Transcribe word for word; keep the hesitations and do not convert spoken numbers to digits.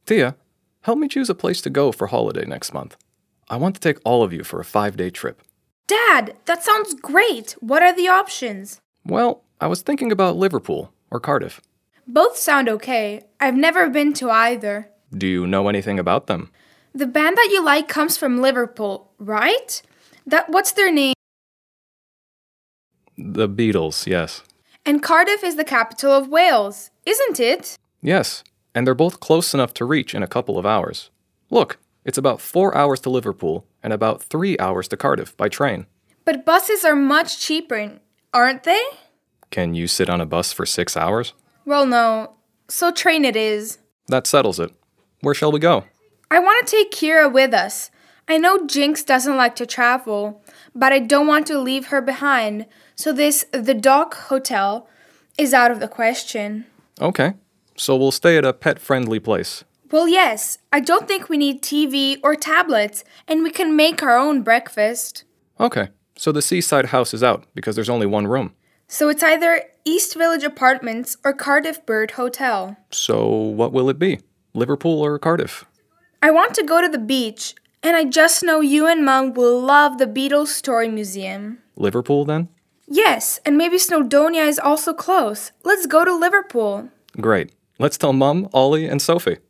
Thea, help me choose a place to go for holiday next month. I want to take all of you for a five-day trip. Dad, that sounds great. What are the options? Well, I was thinking about Liverpool or Cardiff. Both sound okay. I've never been to either. Do you know anything about them? The band that you like comes from Liverpool, right? That what's their name? The Beatles, yes. And Cardiff is the capital of Wales, isn't it? Yes, and they're both close enough to reach in a couple of hours. Look, it's about four hours to Liverpool and about three hours to Cardiff by train. But buses are much cheaper, aren't they? Can you sit on a bus for six hours? Well, no. So train it is. That settles it. Where shall we go? I want to take Kira with us. I know Jinx doesn't like to travel, but I don't want to leave her behind, so this The Dock Hotel is out of the question. Okay, so we'll stay at a pet-friendly place. Well, yes, I don't think we need T V or tablets, and we can make our own breakfast. Okay, so the seaside house is out because there's only one room. So it's either East Village Apartments or Cardiff Bird Hotel. So what will it be? Liverpool or Cardiff? I want to go to the beach, and I just know you and Mum will love the Beatles Story Museum. Liverpool, then? Yes, and maybe Snowdonia is also close. Let's go to Liverpool. Great. Let's tell Mum, Ollie, and Sophie.